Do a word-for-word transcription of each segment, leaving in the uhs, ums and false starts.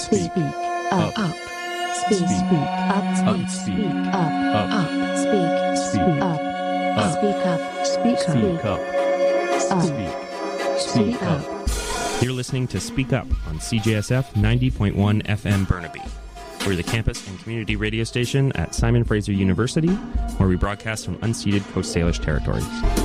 speak, speak, up, up, speak, speak, up, speak, up, up, speak, speak, up, speak up, speak, speak up, speak, speak up. You're listening to Speak Up on C J S F ninety point one F M Burnaby. We're the campus and community radio station at Simon Fraser University, where we broadcast from unceded Coast Salish territories.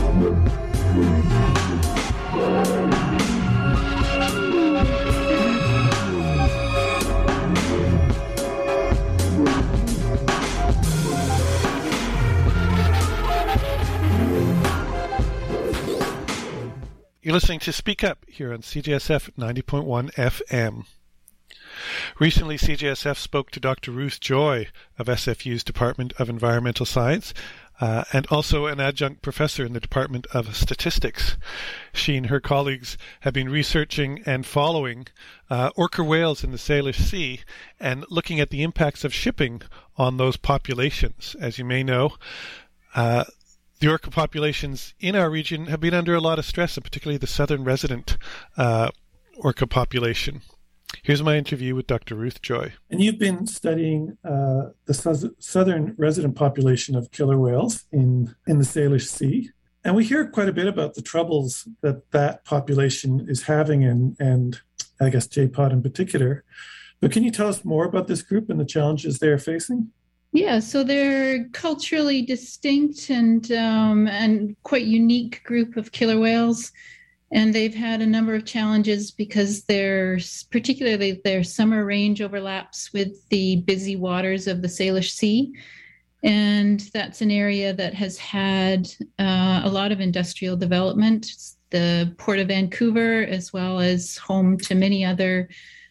You're listening to Speak Up here on C J S F ninety point one F M. Recently, C J S F spoke to Doctor Ruth Joy of S F U's Department of Environmental Science uh, and also an adjunct professor in the Department of Statistics. She and her colleagues have been researching and following uh, orca whales in the Salish Sea and looking at the impacts of shipping on those populations. As you may know, uh, the orca populations in our region have been under a lot of stress, and particularly the southern resident uh, orca population. Here's my interview with Doctor Ruth Joy. And you've been studying uh, the su- southern resident population of killer whales in, in the Salish Sea. And we hear quite a bit about the troubles that that population is having, and, and I guess J POD in particular. But can you tell us more about this group and the challenges they're facing? Yeah, so they're culturally distinct and um, and quite unique group of killer whales, and they've had a number of challenges because their particularly their summer range overlaps with the busy waters of the Salish Sea, and that's an area that has had uh, a lot of industrial development. The Port of Vancouver, as well as home to many other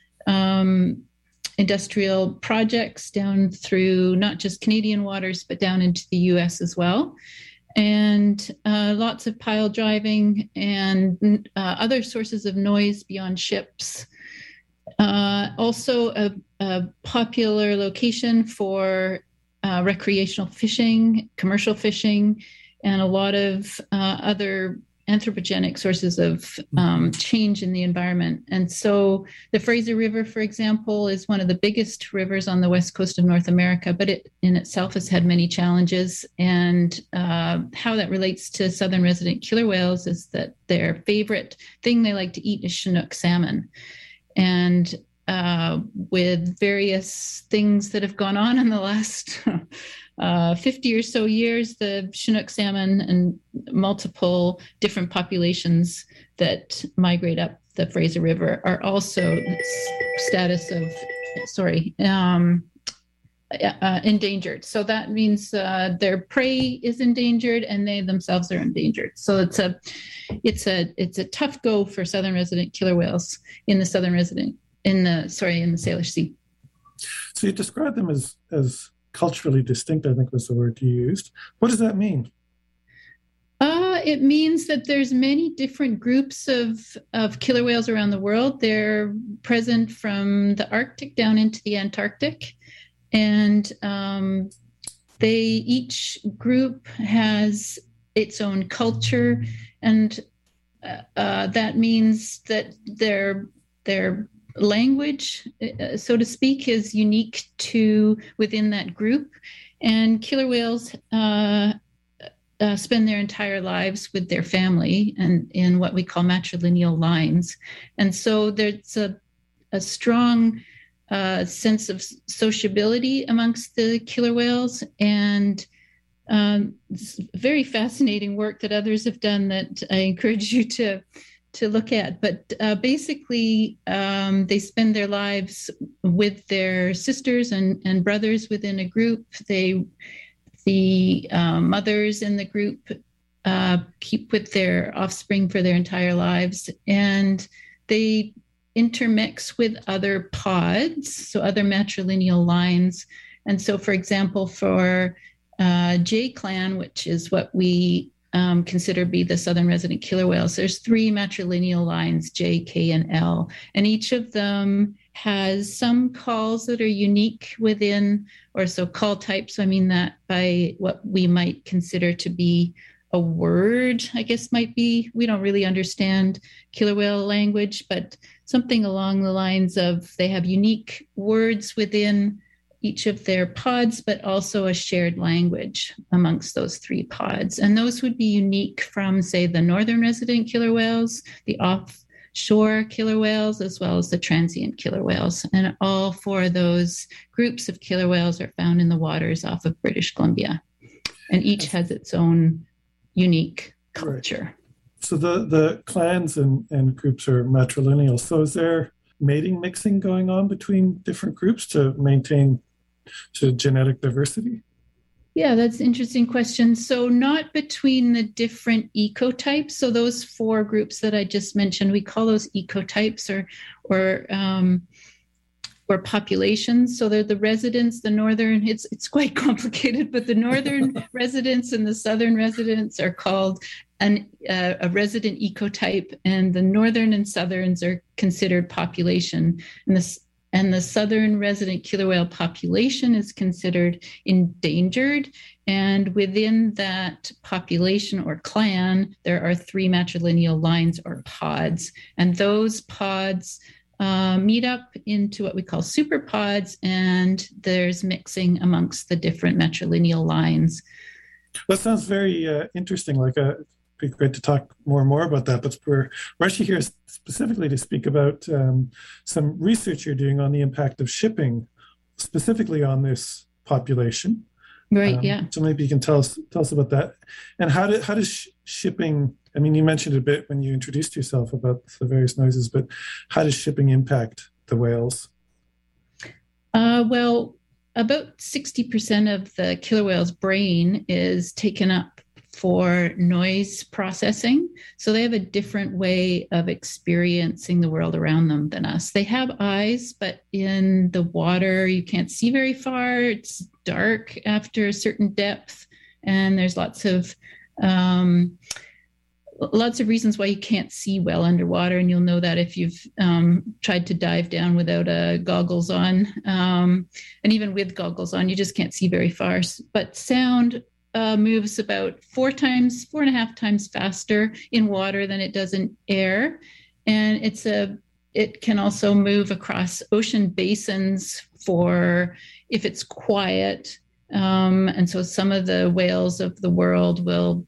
Um, industrial projects down through not just Canadian waters, but down into the U S as well. And uh, lots of pile driving and uh, other sources of noise beyond ships. Uh, also a, a popular location for uh, recreational fishing, commercial fishing, and a lot of uh, other anthropogenic sources of um, change in the environment. And so the Fraser River, for example, is one of the biggest rivers on the west coast of North America, but it in itself has had many challenges. And uh, how that relates to southern resident killer whales is that their favorite thing they like to eat is Chinook salmon. And uh, with various things that have gone on in the last Uh, fifty or so years, the Chinook salmon and multiple different populations that migrate up the Fraser River are also status of, sorry, um, uh, endangered. So that means uh, their prey is endangered and they themselves are endangered. So it's a, it's a, it's a tough go for southern resident killer whales in the southern resident, in the, sorry, in the Salish Sea. So you describe them as, as culturally distinct, I think was the word you used. What does that mean? Uh, it means that there's many different groups of, of killer whales around the world. They're present from the Arctic down into the Antarctic. And um, they each group has its own culture. And uh, uh, that means that their their language, uh, so to speak, is unique to within that group. And killer whales uh, uh, spend their entire lives with their family and in what we call matrilineal lines. And so there's a, a strong uh, sense of sociability amongst the killer whales, and um, very fascinating work that others have done that I encourage you to to look at. But uh, basically, um, they spend their lives with their sisters and, and brothers within a group. They, the uh, mothers in the group uh, keep with their offspring for their entire lives, and they intermix with other pods, so other matrilineal lines. And so, for example, for uh, J clan, which is what we Um, consider be the southern resident killer whales, there's three matrilineal lines, J, K, and L, and each of them has some calls that are unique within, or so call types. I mean that by what we might consider to be a word, I guess might be. We don't really understand killer whale language, but something along the lines of they have unique words within each of their pods, but also a shared language amongst those three pods. And those would be unique from, say, the northern resident killer whales, the offshore killer whales, as well as the transient killer whales. And all four of those groups of killer whales are found in the waters off of British Columbia. And each has its own unique culture. Right. So the, the clans and, and groups are matrilineal. So is there mating mixing going on between different groups to maintain to genetic diversity? Yeah, that's an interesting question. So not between the different ecotypes. So those four groups that I just mentioned, we call those ecotypes or or um, or populations. So they're the residents, the northern, it's it's quite complicated, but the northern residents and the southern residents are called an, uh, a resident ecotype, and the northern and southerns are considered population. And this And the southern resident killer whale population is considered endangered. And within that population or clan, there are three matrilineal lines or pods. And those pods uh, meet up into what we call superpods, and there's mixing amongst the different matrilineal lines. That sounds very uh, interesting. Like a be great to talk more and more about that, but we're, we're actually here specifically to speak about um, some research you're doing on the impact of shipping, specifically on this population. Right. Um, yeah. So maybe you can tell us tell us about that, and how do, how does sh- shipping? I mean, you mentioned a bit when you introduced yourself about the various noises, but how does shipping impact the whales? Uh, well, about sixty percent of the killer whale's brain is taken up for noise processing. So they have a different way of experiencing the world around them than us. They have eyes, but in the water, you can't see very far. It's dark after a certain depth. And there's lots of um, lots of reasons why you can't see well underwater. And you'll know that if you've um, tried to dive down without uh, goggles on. Um, and even with goggles on, you just can't see very far. But sound Uh, moves about four times, four and a half times faster in water than it does in air. And it's a, it can also move across ocean basins for if it's quiet. Um, and so some of the whales of the world will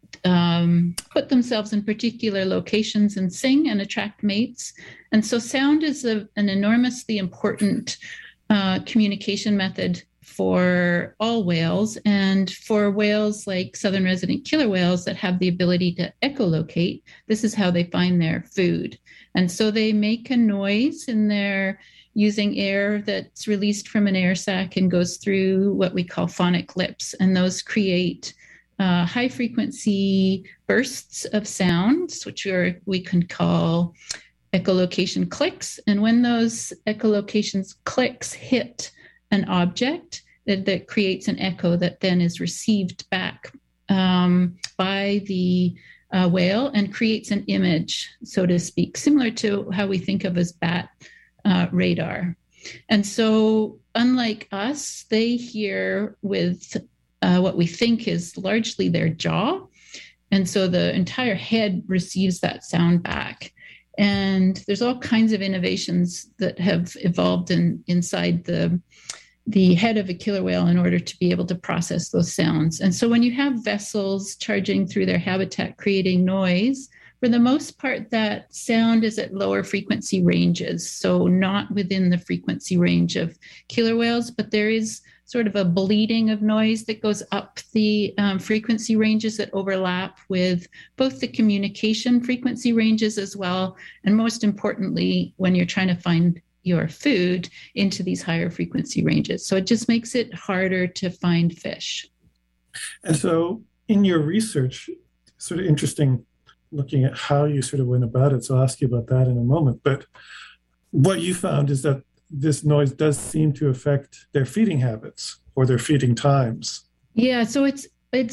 um, put themselves in particular locations and sing and attract mates. And so sound is a, an enormously important uh, communication method for all whales, and for whales like southern resident killer whales that have the ability to echolocate, this is how they find their food. And so they make a noise in their using air that's released from an air sac and goes through what we call phonic lips, and those create uh, high frequency bursts of sounds, which are we can call echolocation clicks. And when those echolocations clicks hit an object, that, that creates an echo that then is received back um, by the uh, whale and creates an image, so to speak, similar to how we think of as bat uh, radar. And so unlike us, they hear with uh, what we think is largely their jaw. And so the entire head receives that sound back. And there's all kinds of innovations that have evolved in, inside the the head of a killer whale in order to be able to process those sounds. And so when you have vessels charging through their habitat, creating noise, for the most part, that sound is at lower frequency ranges. So not within the frequency range of killer whales, but there is sort of a bleeding of noise that goes up the um, frequency ranges that overlap with both the communication frequency ranges as well. And most importantly, when you're trying to find your food into these higher frequency ranges. So it just makes it harder to find fish. And so in your research, sort of interesting looking at how you sort of went about it. So I'll ask you about that in a moment. But what you found is that this noise does seem to affect their feeding habits or their feeding times. Yeah, so it's it's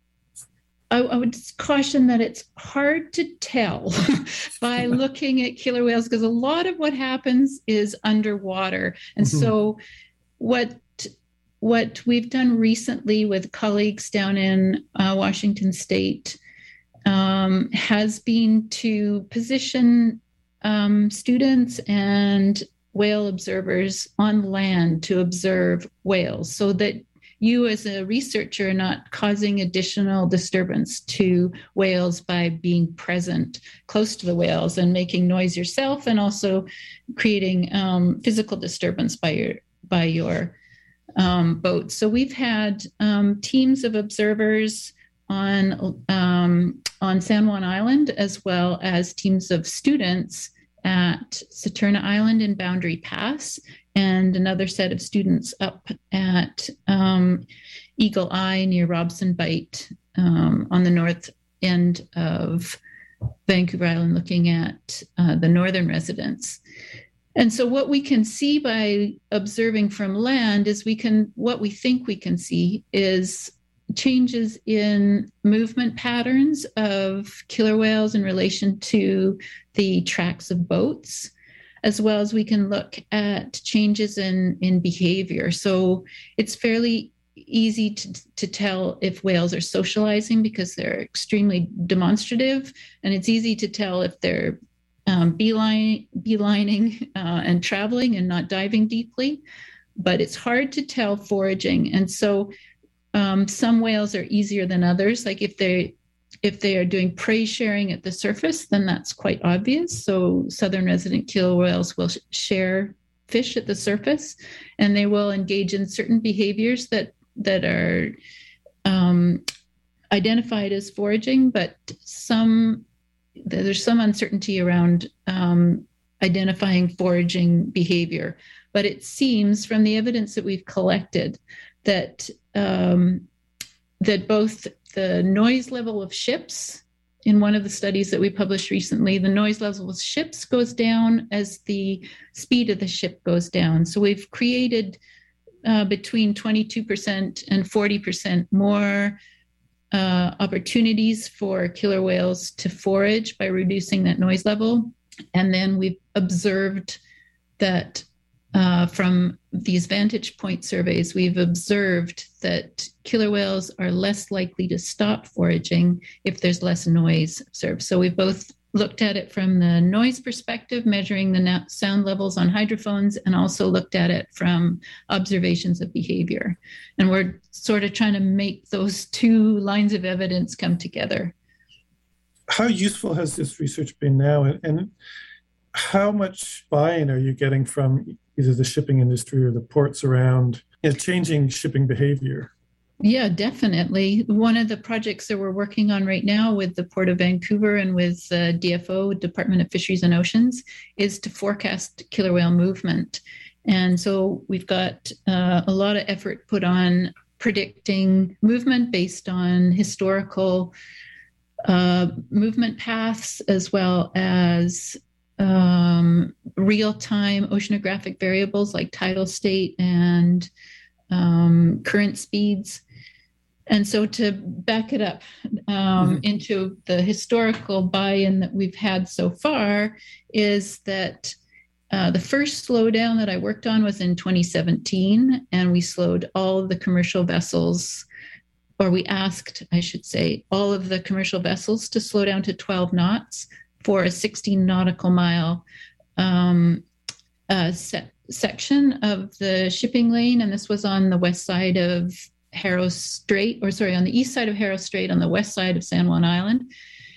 I, I would caution that it's hard to tell by looking at killer whales, because a lot of what happens is underwater. And mm-hmm. so what what we've done recently with colleagues down in uh, Washington State um, has been to position um, students and whale observers on land to observe whales so that you as a researcher are not causing additional disturbance to whales by being present close to the whales and making noise yourself, and also creating um, physical disturbance by your by your um, boat. So we've had um, teams of observers on um, on San Juan Island, as well as teams of students at Saturna Island and Boundary Pass, and another set of students up at um, Eagle Eye near Robson Bight um, on the north end of Vancouver Island, looking at uh, the northern residents. And so what we can see by observing from land is we can, what we think we can see is changes in movement patterns of killer whales in relation to the tracks of boats, as well as we can look at changes in, in behavior. So it's fairly easy to, to tell if whales are socializing because they're extremely demonstrative, and it's easy to tell if they're um, beeline, beelining uh, and traveling and not diving deeply, but it's hard to tell foraging. And so um, some whales are easier than others. Like if they if they are doing prey sharing at the surface, then that's quite obvious. So southern resident killer whales will sh- share fish at the surface, and they will engage in certain behaviors that that are um, identified as foraging, but some there's some uncertainty around um, identifying foraging behavior. But it seems from the evidence that we've collected that um, that both the noise level of ships, in one of the studies that we published recently, the noise level of ships goes down as the speed of the ship goes down. So we've created uh, between twenty-two percent and forty percent more uh, opportunities for killer whales to forage by reducing that noise level. And then we've observed that uh, from these vantage point surveys, we've observed that killer whales are less likely to stop foraging if there's less noise observed. So we've both looked at it from the noise perspective, measuring the sound levels on hydrophones, and also looked at it from observations of behavior. And we're sort of trying to make those two lines of evidence come together. How useful has this research been now, and, and how much buy-in are you getting from either the shipping industry or the ports around you know, changing shipping behavior? Yeah, definitely. One of the projects that we're working on right now with the Port of Vancouver and with uh, D F O, Department of Fisheries and Oceans, is to forecast killer whale movement. And so we've got uh, a lot of effort put on predicting movement based on historical uh, movement paths, as well as um, real-time oceanographic variables like tidal state and um, current speeds. And so to back it up um, mm-hmm. into the historical buy-in that we've had so far is that uh, the first slowdown that I worked on was in twenty seventeen, and we slowed all of the commercial vessels, or we asked, I should say, all of the commercial vessels to slow down to twelve knots for a sixteen nautical mile um, uh, se- section of the shipping lane. And this was on the west side of Haro Strait, or sorry, on the east side of Haro Strait, on the west side of San Juan Island.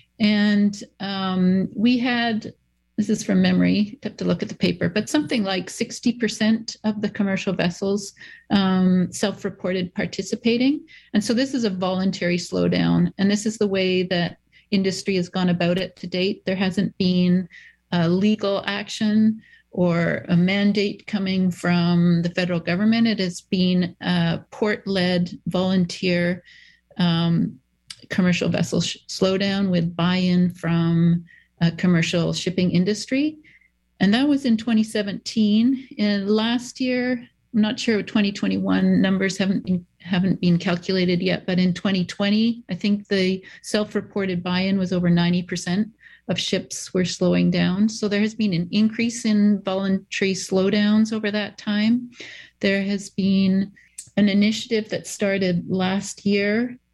And um, we had, this is from memory, I have to look at the paper, but something like sixty percent of the commercial vessels um, self-reported participating. And so this is a voluntary slowdown. And this is the way that industry has gone about it to date. There hasn't been uh, legal action or a mandate coming from the federal government. It has been a port-led volunteer um, commercial vessel sh- slowdown with buy-in from a commercial shipping industry. And that was in twenty seventeen. And last year, I'm not sure, twenty twenty-one numbers haven't been haven't been calculated yet, but in twenty twenty, I think the self-reported buy-in was over ninety percent of ships were slowing down. So there has been an increase in voluntary slowdowns over that time. There has been an initiative that started last year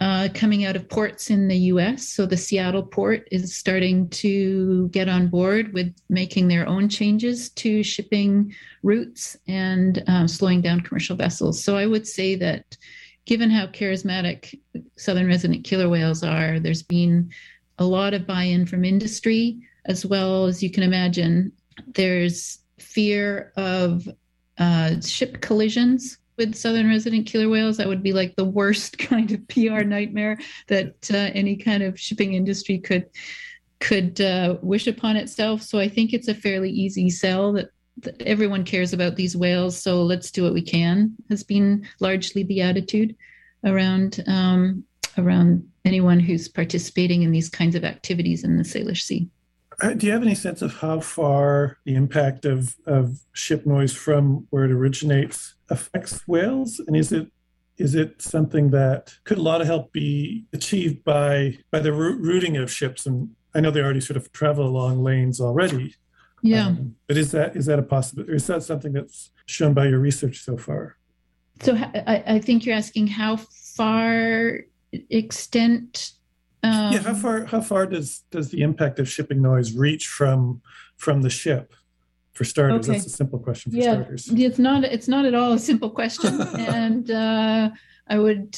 uh, coming out of ports in the U S. So the Seattle port is starting to get on board with making their own changes to shipping routes and um, slowing down commercial vessels. So I would say that given how charismatic southern resident killer whales are, there's been a lot of buy-in from industry, as well as you can imagine, there's fear of uh, ship collisions with southern resident killer whales. That would be like the worst kind of P R nightmare that uh, any kind of shipping industry could could uh, wish upon itself. So I think it's a fairly easy sell that, that everyone cares about these whales, so let's do what we can, has been largely the attitude around um, around anyone who's participating in these kinds of activities in the Salish Sea. Uh, do you have any sense of how far the impact of, of ship noise from where it originates affects whales? And is it is it something that could a lot of help be achieved by by the routing of ships? And I know they already sort of travel along lanes already. Yeah. Um, but is that is that a possibility? Or is that something that's shown by your research so far? So I, I think you're asking how far extent. Um, yeah, how far how far does does the impact of shipping noise reach from from the ship? For starters, okay. That's a simple question for yeah, starters. It's not it's not at all a simple question, and uh, I would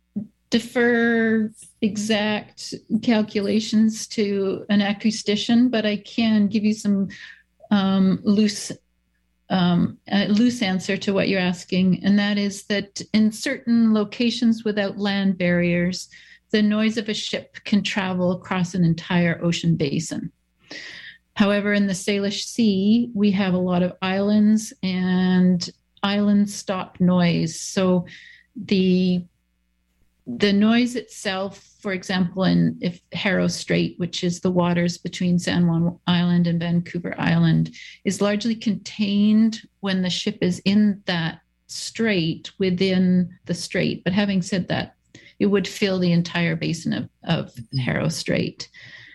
defer exact calculations to an acoustician, but I can give you some um, loose um, a loose answer to what you're asking, and that is that in certain locations without land barriers, the noise of a ship can travel across an entire ocean basin. However, in the Salish Sea, we have a lot of islands and island stop noise. So the the noise itself, for example, in if Haro Strait, which is the waters between San Juan Island and Vancouver Island, is largely contained when the ship is in that strait within the strait. But having said that, it would fill the entire basin of, of Haro Strait.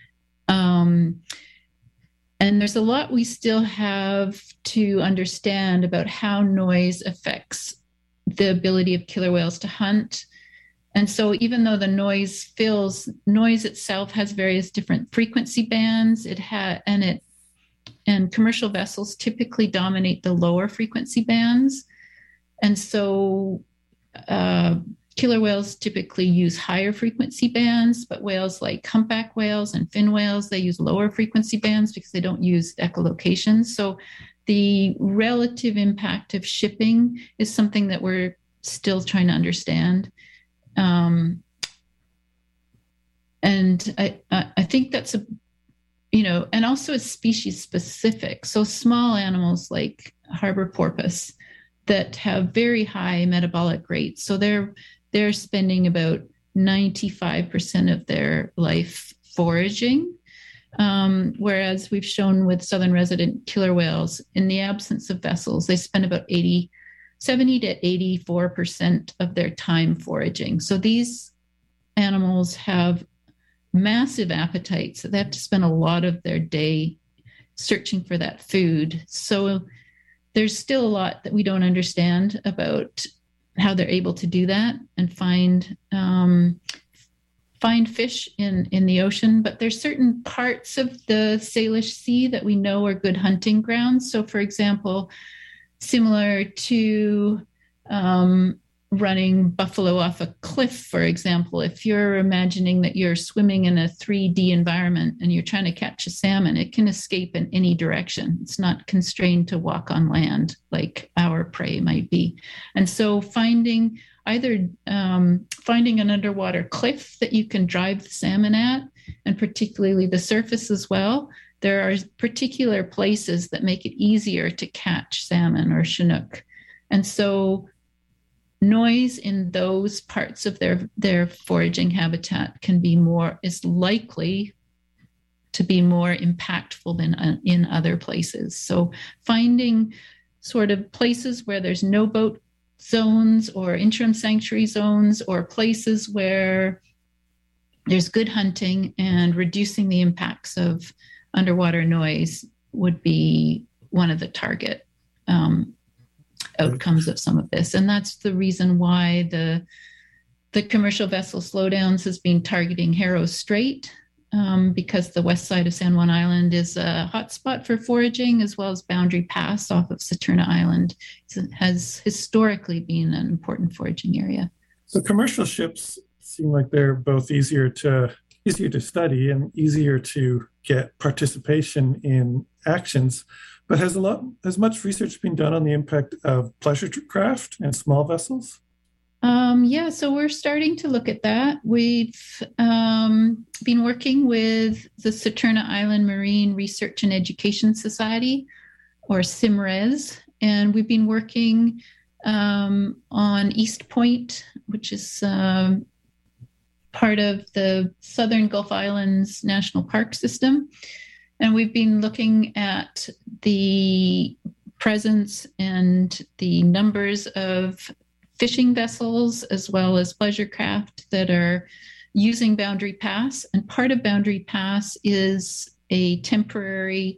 Um, and there's a lot we still have to understand about how noise affects the ability of killer whales to hunt. And so even though the noise fills, noise itself has various different frequency bands, it ha- and it and commercial vessels typically dominate the lower frequency bands. And so uh, killer whales typically use higher frequency bands, but whales like humpback whales and fin whales, they use lower frequency bands because they don't use echolocation. So the relative impact of shipping is something that we're still trying to understand. Um, and I, I think that's a, you know, and also it's species specific. So small animals like harbor porpoise that have very high metabolic rates. So they're, they're spending about ninety-five percent of their life foraging. Um, whereas we've shown with southern resident killer whales, in the absence of vessels, they spend about eighty, seventy to eighty-four percent of their time foraging. So these animals have massive appetites. So they have to spend a lot of their day searching for that food. So there's still a lot that we don't understand about how they're able to do that and find um, find fish in, in the ocean. But there's certain parts of the Salish Sea that we know are good hunting grounds. So, for example, similar to um, running buffalo off a cliff, for example, if you're imagining that you're swimming in a three D environment and you're trying to catch a salmon, it can escape in any direction. It's not constrained to walk on land like our prey might be. And so finding either um, finding an underwater cliff that you can drive the salmon at, and particularly the surface as well, there are particular places that make it easier to catch salmon or Chinook. And so noise in those parts of their, their foraging habitat can be more, is likely to be more impactful than uh, in other places. So finding sort of places where there's no boat zones or interim sanctuary zones, or places where there's good hunting, and reducing the impacts of underwater noise would be one of the target um, outcomes of some of this. And that's the reason why the the commercial vessel slowdowns has been targeting Harrow Strait um, because the west side of San Juan Island is a hotspot for foraging, as well as Boundary Pass off of Saturna Island. It has historically been an important foraging area. So commercial ships seem like they're both easier to easier to study and easier to get participation in actions. But has a lot has much research been done on the impact of pleasure craft and small vessels? Um, yeah, so we're starting to look at that. We've um, been working with the Saturna Island Marine Research and Education Society, or SIMRES, and we've been working um, on East Point, which is um, part of the Southern Gulf Islands National Park System. And we've been looking at the presence and the numbers of fishing vessels as well as pleasure craft that are using Boundary Pass. And part of Boundary Pass is a temporary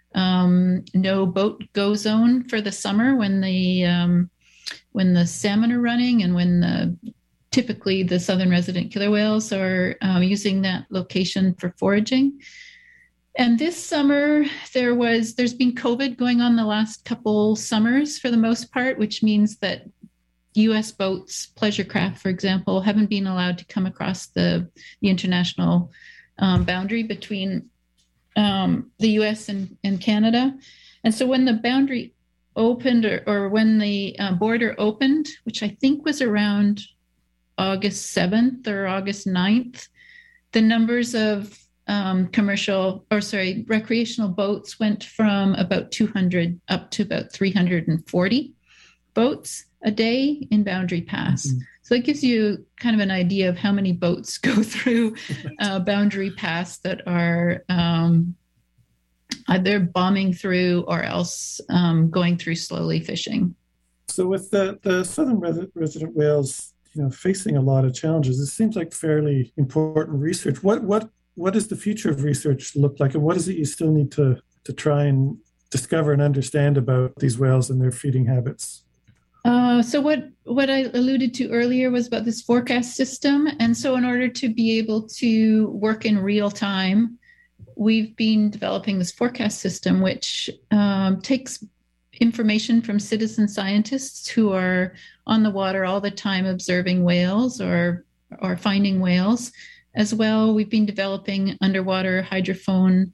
um, no boat go zone for the summer when the um, when the salmon are running and when the typically the southern resident killer whales are um, using that location for foraging. And this summer, there was there's been COVID going on the last couple summers for the most part, which means that U S boats, pleasure craft, for example, haven't been allowed to come across the, the international um, boundary between um, the U S and, and Canada. And so when the boundary opened or, or when the uh, border opened, which I think was around August seventh or August ninth, the numbers of um, commercial or sorry, recreational boats went from about two hundred up to about three hundred forty boats a day in Boundary Pass. Mm-hmm. So it gives you kind of an idea of how many boats go through uh, Boundary Pass that are um, either bombing through or else um, going through slowly fishing. So with the, the southern res- resident whales, you know, facing a lot of challenges, it seems like fairly important research. What what what does the future of research look like, and what is it you still need to to try and discover and understand about these whales and their feeding habits? Uh, so what, what I alluded to earlier was about this forecast system. And so in order to be able to work in real time, we've been developing this forecast system, which um, takes information from citizen scientists who are on the water all the time observing whales or, or finding whales. As well, we've been developing underwater hydrophone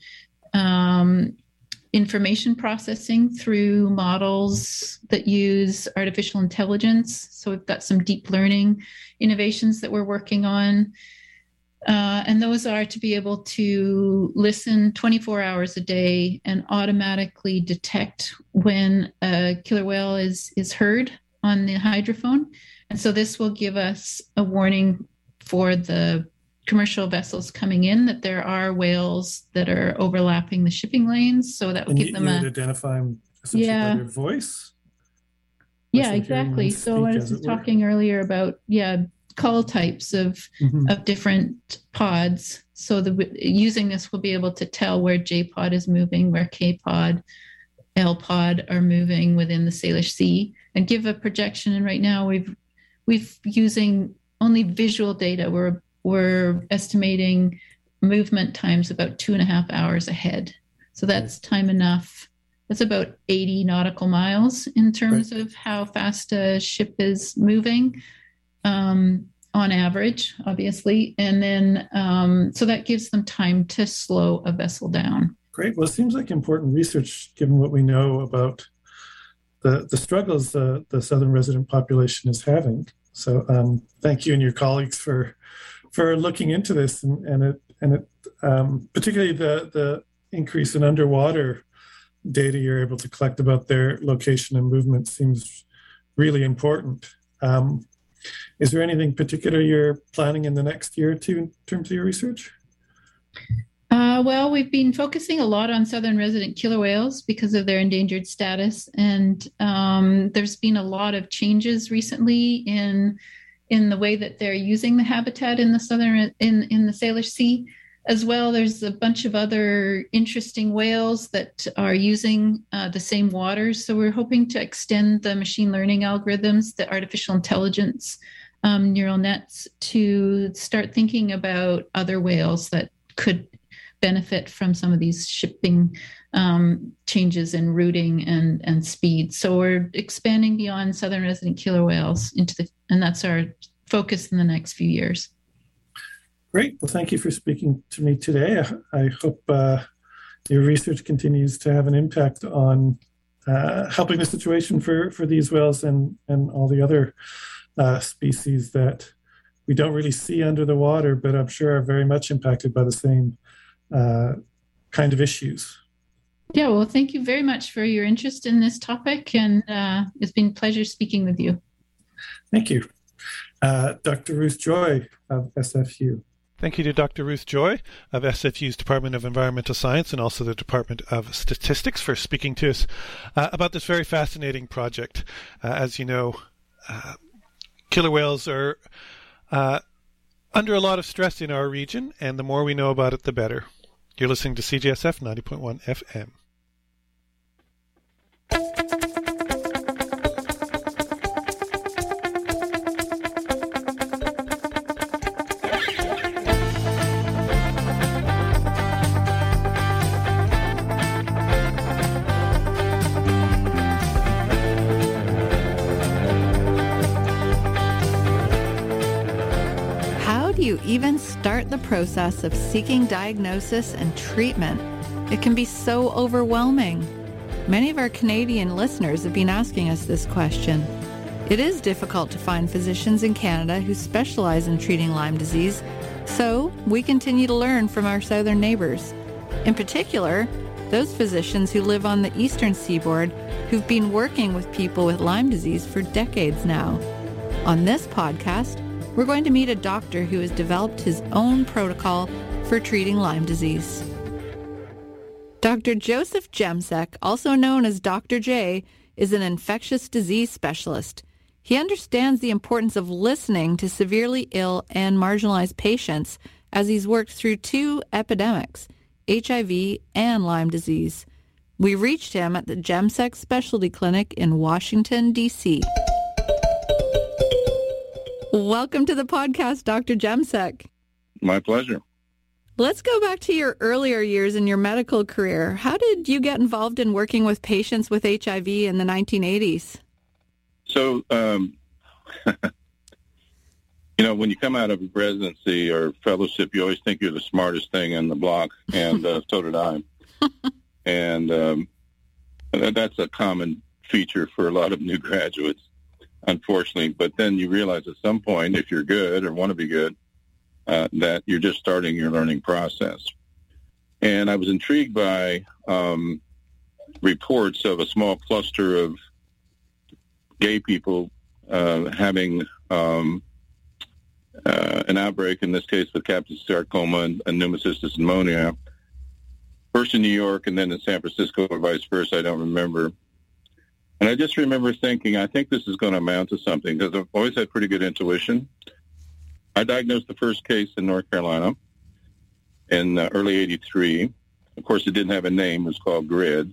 um, information processing through models that use artificial intelligence. So we've got some deep learning innovations that we're working on. Uh, and those are to be able to listen twenty-four hours a day and automatically detect when a killer whale is, is heard on the hydrophone. And so this will give us a warning for the commercial vessels coming in that there are whales that are overlapping the shipping lanes. So that will and give you, them you a would identify them essentially yeah. by their voice. Yeah, exactly. So I was just talking earlier about yeah call types of mm-hmm. of different pods. So the using this will be able to tell where J pod is moving, where K pod, L pod are moving within the Salish Sea, and give a projection. And right now we've we've using only visual data. We're We're estimating movement times about two and a half hours ahead. So that's time enough. That's about eighty nautical miles in terms right. of how fast a ship is moving um, on average, obviously. And then, um, so that gives them time to slow a vessel down. Great. Well, it seems like important research, given what we know about the, the struggles the, the southern resident population is having. So um, thank you and your colleagues for for looking into this, and, and it and it um, particularly the the increase in underwater data you're able to collect about their location and movement seems really important. Um, is there anything particular you're planning in the next year or two in terms of your research? Uh, well, we've been focusing a lot on southern resident killer whales because of their endangered status, and um, there's been a lot of changes recently in in the way that they're using the habitat in the southern in, in the Salish Sea. As well, there's a bunch of other interesting whales that are using uh, the same waters. So we're hoping to extend the machine learning algorithms, the artificial intelligence um, neural nets to start thinking about other whales that could benefit from some of these shipping um, changes in routing and, and speed. So we're expanding beyond southern resident killer whales into the, and that's our focus in the next few years. Great. Well, thank you for speaking to me today. I, I hope uh, your research continues to have an impact on uh, helping the situation for, for these whales and, and all the other uh, species that we don't really see under the water, but I'm sure are very much impacted by the same uh, kind of issues. Yeah, well, thank you very much for your interest in this topic, and uh, it's been a pleasure speaking with you. Thank you. Uh, Doctor Ruth Joy of S F U. Thank you to Doctor Ruth Joy of S F U's Department of Environmental Science and also the Department of Statistics for speaking to us uh, about this very fascinating project. Uh, as you know, uh, killer whales are uh, under a lot of stress in our region, and the more we know about it, the better. You're listening to C J S F ninety point one F M. You even start the process of seeking diagnosis and treatment. It can be so overwhelming. Many of our Canadian listeners have been asking us this question. It is difficult to find physicians in Canada who specialize in treating Lyme disease, so we continue to learn from our southern neighbors. In particular, those physicians who live on the eastern seaboard who've been working with people with Lyme disease for decades now. On this podcast, we're going to meet a doctor who has developed his own protocol for treating Lyme disease. Doctor Joseph Jemsek, also known as Doctor J, is an infectious disease specialist. He understands the importance of listening to severely ill and marginalized patients as he's worked through two epidemics, H I V and Lyme disease. We reached him at the Jemsek Specialty Clinic in Washington, D C Welcome to the podcast, Doctor Jemsek. My pleasure. Let's go back to your earlier years in your medical career. How did you get involved in working with patients with H I V in the nineteen eighties? So, um, you know, when you come out of residency or fellowship, you always think you're the smartest thing in the block, and uh, so did I. And um, that's a common feature for a lot of new graduates, unfortunately. But then you realize at some point, if you're good or want to be good, uh, that you're just starting your learning process. And I was intrigued by um, reports of a small cluster of gay people uh, having um, uh, an outbreak, in this case with Kaposi's sarcoma and, and pneumocystis pneumonia, first in New York and then in San Francisco or vice versa, I don't remember. And I just remember thinking, I think this is going to amount to something, because I've always had pretty good intuition. I diagnosed the first case in North Carolina in uh, early eighty-three. Of course, it didn't have a name. It was called GRID.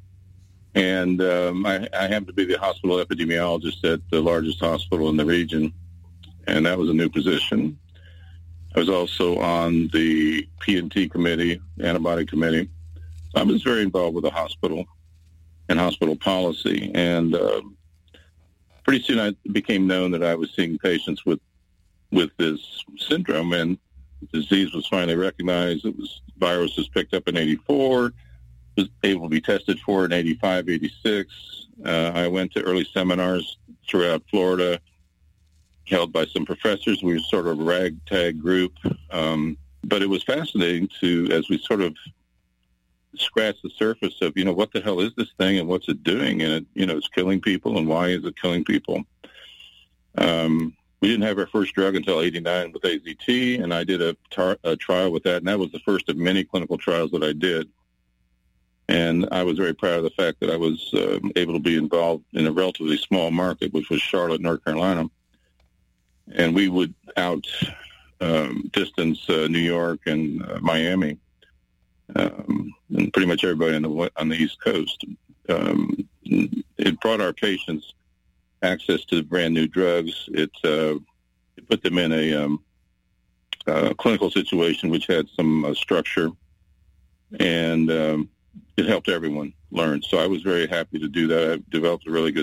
And um, I, I happened to be the hospital epidemiologist at the largest hospital in the region, and that was a new position. I was also on the P and T committee, antibody committee. So I was very involved with the hospital and hospital policy. And uh, pretty soon I became known that I was seeing patients with with this syndrome, and the disease was finally recognized. It was virus was picked up in eighty-four, was able to be tested for in eighty-five, eighty-six. Uh, I went to early seminars throughout Florida, held by some professors. We were sort of a ragtag group. Um, but it was fascinating to, as we sort of scratch the surface of, you know, what the hell is this thing and what's it doing? And, it, you know, it's killing people, and why is it killing people? Um, we didn't have our first drug until eighty-nine with A Z T, and I did a, tar- a trial with that, and that was the first of many clinical trials that I did. And I was very proud of the fact that I was uh, able to be involved in a relatively small market, which was Charlotte, North Carolina. And we would out um, distance uh, New York and uh, Miami, um, and pretty much everybody on the on the East Coast. Um, it brought our patients access to brand new drugs. It uh, put them in a um, uh, clinical situation which had some uh, structure, and um, it helped everyone learn. So I was very happy to do that. I developed a really good